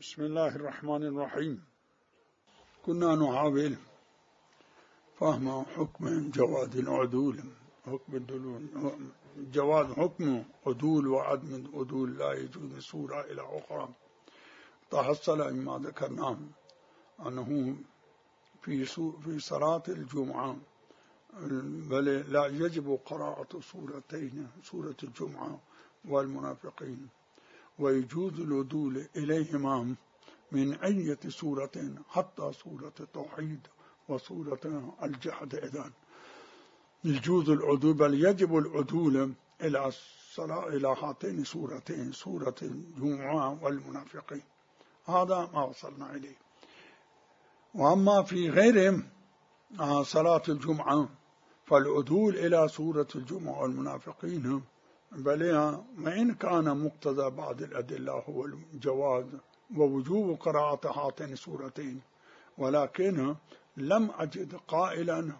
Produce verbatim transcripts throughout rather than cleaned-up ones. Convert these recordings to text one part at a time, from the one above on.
بسم الله الرحمن الرحيم. كنا نحاول فهم حكم جواز العدول، حكم الدلول، جواز حكم عدول وعدم العدول لا يجوز من صورة إلى أخرى. تحصل مما ذكرناه أنه في في صلاة الجمعة بل لا يجب قراءة سورتين، سورة الجمعة والمنافقين، ويجوز العدول إليهما من أي سورة حتى سورة التوحيد وسورة الجحد. إذن يجوز العدول بل يجب العدول إلى الصلاة إلى هاتين سورتين، سورة الجمعة والمنافقين. هذا ما وصلنا إليه. وأما في غيرهم صلاة الجمعة فالعدول إلى سورة الجمعة والمنافقين بل وإن كان مقتضى بعض الأدلة هو الجواز ووجوب قراءة هاتين السورتين، ولكن لم أجد قائلا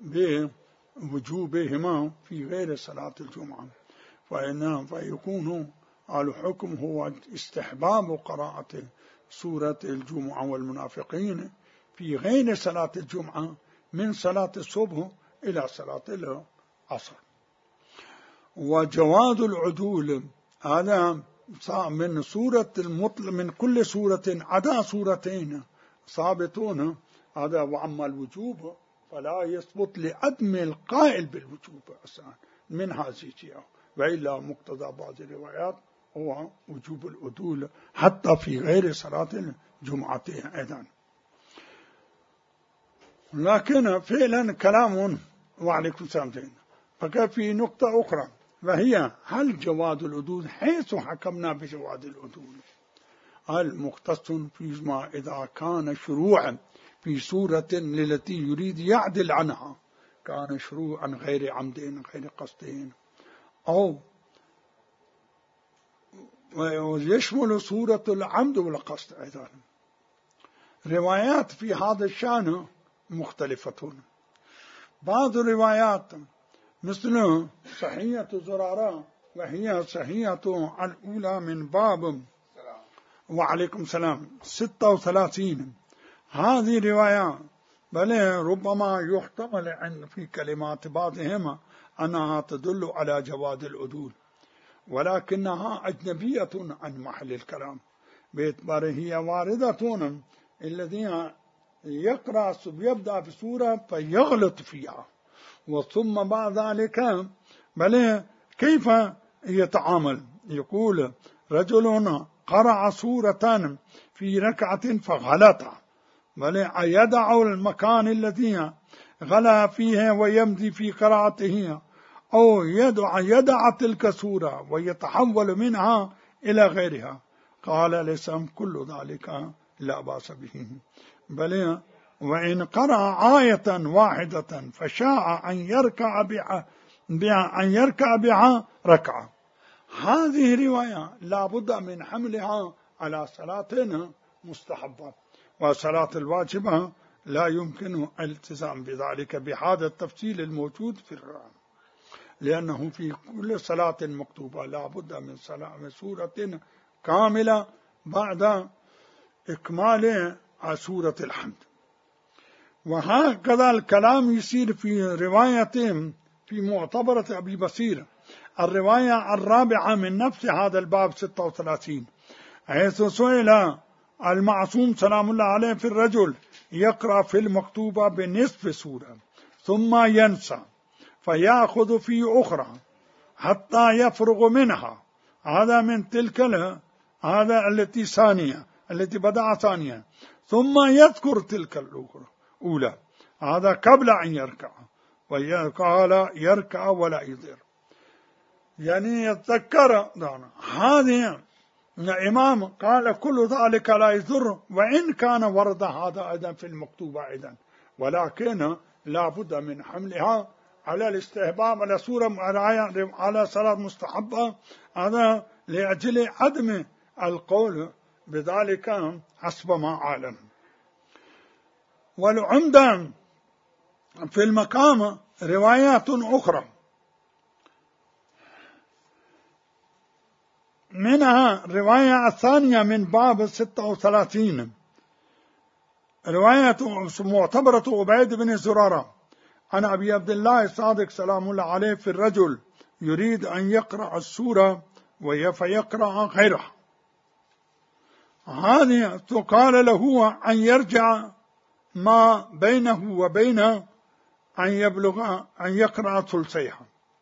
بوجوبهما في غير صلاة الجمعة، فإنه فيكون الحكم هو استحباب قراءة سورة الجمعة والمنافقين في غير صلاة الجمعة من صلاة الصبح إلى صلاة العصر. وجواز العدول هذا من سورة المطلق من كل سورة عدا سورتين ثابتون هذا. وأما الوجوب فلا يثبت لعدم القائل بالوجوب أصلا من هذه الجهة، وإلا مقتضى بعض الروايات هو وجوب العدول حتى في غير صلاة الجمعة أيضا. لكن فعلا كلام وعليكم السلام. فكيف في نقطة أخرى وهي هل جواز العدول حيث حكمنا بجواز العدول المختص فيما إذا كان شروعا في سورة التي يريد يعدل عنها، كان شروعا غير عمد غير قصد، أو ويشمل سورة العمد والقصد أيضا. روايات في هذا الشأن مختلفة. بعض الروايات مثل صحيحة زرارة وهي صحيحة الأولى من باب وعليكم السلام ستة وثلاثين، هذه رواية بل ربما يحتمل أن في كلمات بعضهم أنها تدل على جواز العدول، ولكنها أجنبية عن محل الكلام باعتبار هي واردة الذين يقرأ يبدأ بسورة فيغلط فيها، وثم بعد ذلك بل كيف يتعامل. يقول رجل قرأ سورة في ركعة فغلط، بل يدع المكان الذي غلا فيه ويمضي في قراءته، أو يدع يدع تلك السورة ويتحول منها إلى غيرها. قال ليس كل ذلك لا بأس به، بل وإن قرأ آية واحدة فشاء أن يركع بها أن يركع بها ركعة. هذه رواية لا بد من حملها على صلاة مستحبة، وصلاة الواجبة لا يمكن الالتزام بذلك بهذا التفصيل الموجود في الرواية، لأنه في كل صلاة مكتوبة لا بد من صلاة من سورة كاملة بعد إكمال سورة الحمد. وهكذا الكلام يصير في روايتهم في معتبرة أبي بصير الرواية الرابعة من نفس هذا الباب ستة وثلاثين، حيث سئل المعصوم سلام الله عليه في الرجل يقرأ في المكتوبة بنصف سورة ثم ينسى فيأخذ في أخرى حتى يفرغ منها، هذا من تلك هذا التي ثانية التي بدأ ثانية، ثم يذكر تلك الأخرى أولى، هذا قبل أن يركع، وقال يركع ولا يضر، يعني يتذكر. هذه الإمام قال كل ذلك لا يضر، وإن كان ورد هذا أيضا في المكتوبة أيضا، ولكن لا بد من حملها على الاستحباب على سورة على صلاة مستحبة، هذا لأجل عدم القول بذلك حسب ما أعلم. والعمدة في المقام روايات أخرى منها الرواية الثانية من باب ستة وثلاثين، رواية معتبرة عبيد بن زرارة عن أبي عبد الله الصادق سلام الله عليه في الرجل يريد أن يقرأ السورة فيقرأ غيرها. هذه قال له أن يرجع ما بينه وبين أن يبلغ أن يقرأ ثلثيها.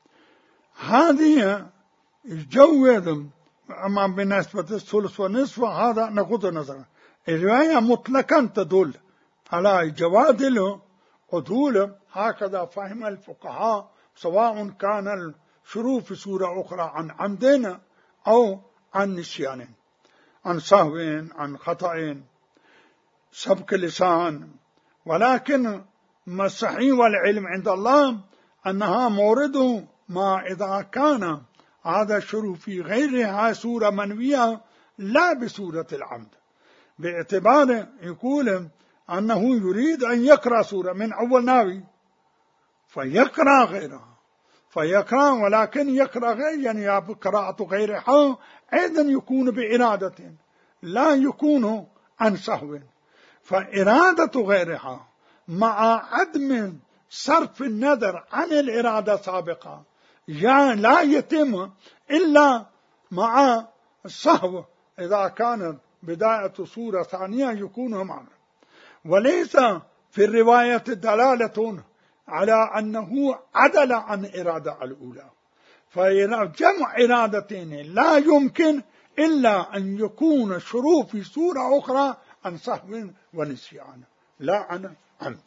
هذه جوز. أما بالنسبة للثلث والنصف هذا نغض النظر. الرواية مطلقا تدل على جواز العدول، هكذا فهم الفقهاء، سواء كان الشروع في سورة أخرى عن عمد أو عن نسيان، عن سهو، عن خطأ، سبك لسان. ولكن ما الصحيح والعلم عند الله أنها مورد ما إذا كان هذا الشروع في غيرها سورة منوية لا بسورة العمد، باعتبار يقول أنه يريد أن يقرأ سورة من أول ناوي فيقرأ غيرها، فيقرأ ولكن يقرأ غير يعني قراءة غيرها أيضا يكون بإرادة لا يكون عن سهو. فإرادة غيرها مع عدم صرف النظر عن الإرادة السابقة يعني لا يتم إلا مع السهو إذا كانت بداية سورة ثانية يكون معنا. وليس في الرواية دلالة على أنه عدل عن إرادة الأولى، فجمع إرادتين لا يمكن إلا أن يكون الشروع في سورة أخرى عن سهو ونسيان لا عن عمد.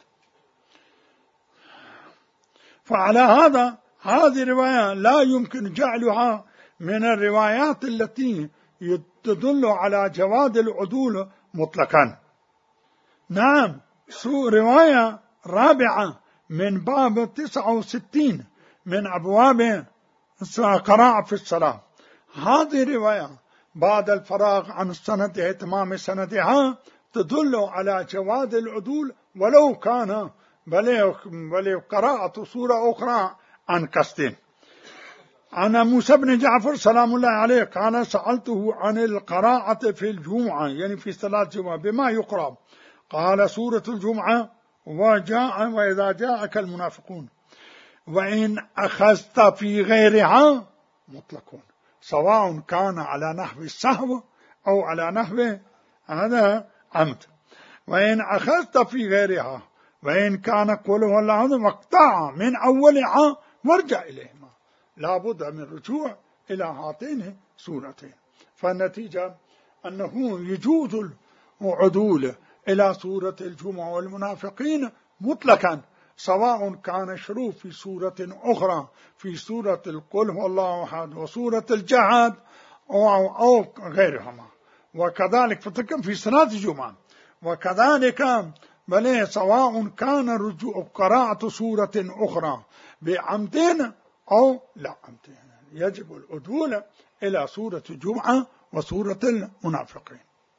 فعلى هذا هذه الرواية لا يمكن جعلها من الروايات التي تدل على جواز العدول مطلقا. نعم، رواية رابعة من باب تسعة وستين من أبواب قراءة في الصلاة. هذه رواية بعد الفراغ عن السند اتمام سندها تدل على جواز العدول ولو كان بل قراءة سورة أخرى عن قصد. عن موسى بن جعفر سلام الله عليه قال سألته عن القراءة في الجمعة يعني في صلاة الجمعة بما يقرأ، قال سورة الجمعة وجاء وإذا جاءك المنافقون وإن أخذت في غيرها مطلقون، سواء كان على نحو السهو أو على نحو هذا عمد. وإن أخذت في غيرها وإن كان قوله الله مقطع من أولها وارجع إليهما، لا بد من رجوع إلى هاتين سورتين. فالنتيجة أنه يجوز العدول إلى سورة الجمعة والمنافقين مطلقا، سواء كان الشروع في سورة أخرى في سورة القل هو الله أحد وسورة الجهاد أو, أو غيرهما، وكذلك فتكن في صلاة الجمعة، وكذلك بل سواء كان رجوع قراءة سورة أخرى بعمدين أو لا عمدين، يجب العدول إلى سورة الجمعة وسورة المنافقين.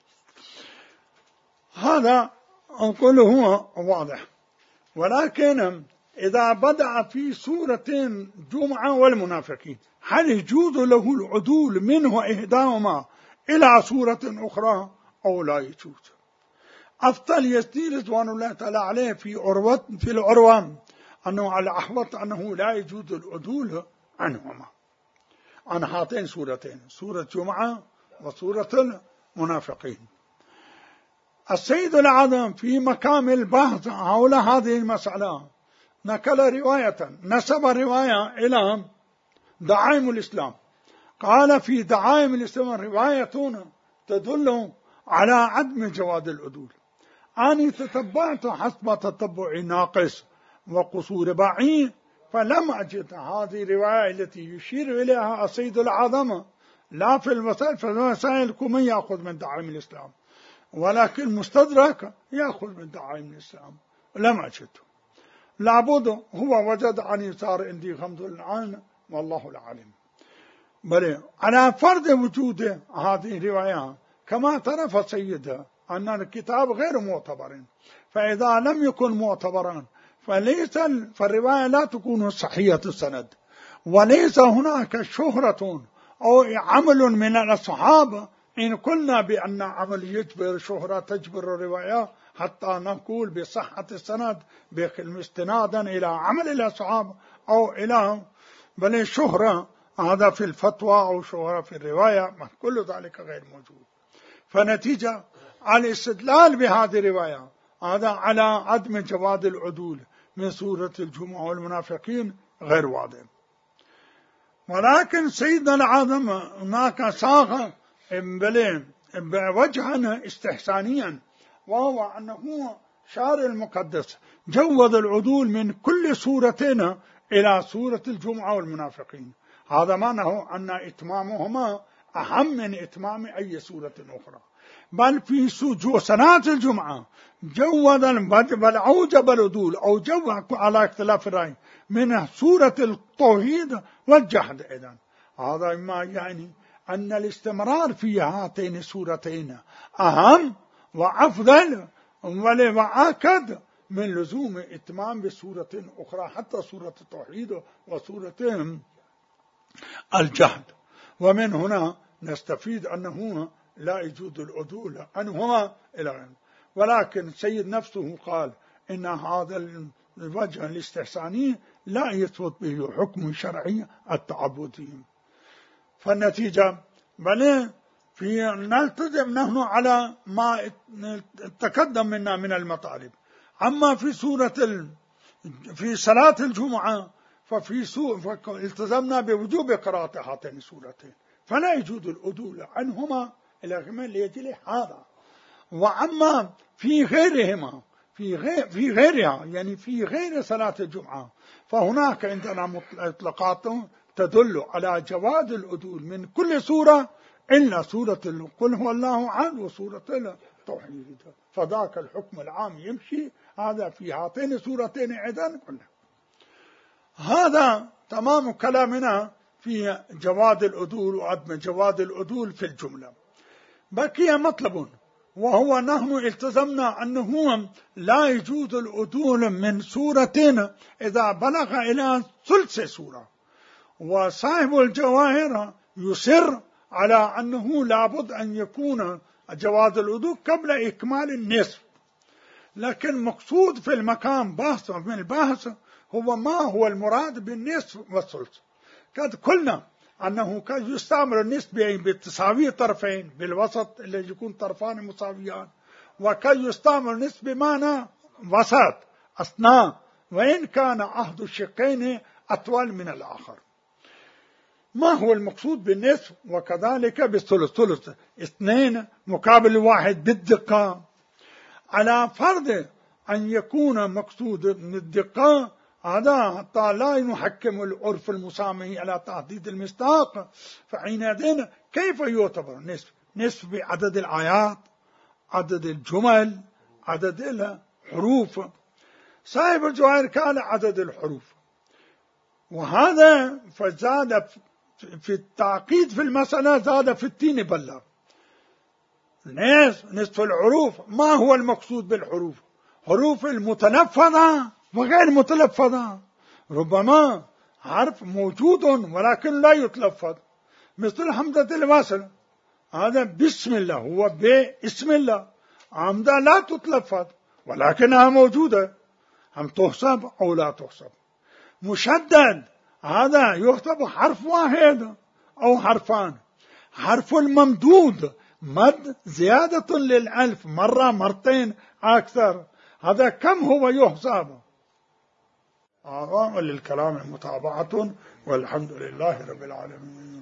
هذا أقول هو واضح. ولكن إذا بدأ في سورة الجمعة والمنافقين هل يجوز له العدول منه إحداهما إلى سورة أخرى أو لا يجوز؟ أفضل يستيل رضوان الله تعالى عليه في عروة في العروة أنه على أحوط أنه لا يجوز العدول عنهما عن هاتين سورتين، سورة الجمعة وسورة المنافقين. السيد الأعظم في مقام البحث حول هذه المسألة نقل رواية نسب رواية إلى دعائم الإسلام، قال في دعائم الإسلام رواية تدل على عدم جواز العدول. أني تتبعت حسب تتبع ناقص وقصور بعيد فلم أجد هذه الرواية التي يشير إليها السيد الأعظم لا في المسائل، في المسائل كم يأخذ من دعائم الإسلام، ولكن مستدرك يأخذ من دعائم الإسلام لم أجده. لابد هو وجد عن يسار عندي غمض العين والله العالم. بل على فرض وجود هذه الرواية كما اعترف السيد أن الكتاب غير معتبر، فإذا لم يكن معتبرا فليس فالرواية لا تكون صحية السند، وليس هناك شهرة أو عمل من الأصحاب، إن قلنا بأن عمل يجبر شهرة تجبر الرواية حتى نقول بصحة السند استنادا إلى عمل الأصحاب أو إلى بل شهرة هذا في الفتوى أو شهرة في الرواية، كل ذلك غير موجود. فنتيجة الاستدلال بهذه الرواية هذا على عدم جواز العدول من سورة الجمعة والمنافقين غير واضح. ولكن سيدنا العظم هناك صاغ بوجها استحسانيا، وهو أنه شارع المقدس جوز العدول من كل سورتين إلى سورة الجمعة والمنافقين. هذا معناه أن إتمامهما أهم من إتمام أي سورة أخرى. بل في سنة الجمعة جوز بل أوجب العدول أو جوز على اختلاف الرأي من سورة التوحيد والجحد. إذن هذا ما يعني أن الاستمرار في هاتين السورتين أهم وأفضل وأكد من لزوم إتمام بسورة أخرى حتى سورة التوحيد وسورة الجحد. ومن هنا نستفيد أنه لا يجوز العدول عنهما إلى غيره. ولكن سيد نفسه قال إن هذا الوجه الاستحساني لا يثبت به حكم شرعي التعبدي. فالنتيجة بل في نلتزم نحن على ما تقدم منا من المطالب. أما في سورة ال... في صلاة الجمعة ففي سو... فالتزمنا بوجوب قراءة هاتين السورتين، فلا يجوز العدول عنهما إلى غير ليجل هذا. وأما في غيرهما في غير في غيرها يعني في غير صلاة الجمعة فهناك عندنا مطلقات تدل على جواز العدول من كل سورة إلا سورة قل هو الله أحد وسورة التوحيد، فذاك الحكم العام يمشي هذا في هاتين السورتين عدن كلها. هذا تمام كلامنا في جواز العدول وعدم جواز العدول في الجملة. بقي مطلب، وهو نحن التزمنا أنه لا يجوز العدول من سورة إذا بلغ إلى ثلث سورة. وصاحب الجواهر يصر على أنه لابد أن يكون جواز العدول قبل إكمال النصف. لكن مقصود في المقام بحث من البحث هو ما هو المراد بالنصف والثلث. قد قلنا أنه قد يستعمل النصف بتساوي طرفين بالوسط اللي يكون طرفان مساويان، وقد يستعمل النصف بمعنى وسط أثناء وإن كان أحد الشقين أطول من الآخر. ما هو المقصود بالنصف؟ وكذلك بالثلث، ثلث اثنين مقابل واحد بالدقة، على فرض أن يكون مقصود من الدقة هذا حتى لا نحكم العرف المسامح على تحديد المصداق. فحينئذ كيف يعتبر نصف؟ نصف بعدد الآيات، عدد الجمل، عدد الحروف. صاحب الجواهر قال عدد الحروف، وهذا فزاد في التعقيد في المسألة، زاد في التين بلغ. نصف نصف الحروف، ما هو المقصود بالحروف؟ حروف المتلفظة وغير متلفظة. ربما حرف موجود ولكن لا يتلفظ، مثل حمزة الوصل، هذا بسم الله هو باسم الله، حمزة لا تتلفظ ولكنها موجودة، هم تحسب أو لا تحسب. مشدد هذا يكتب حرف واحد أو حرفان. حرف الممدود مد زيادة للألف مرة مرتين أكثر، هذا كم هو يحسب؟ آه وللكلام متابعة، والحمد لله رب العالمين.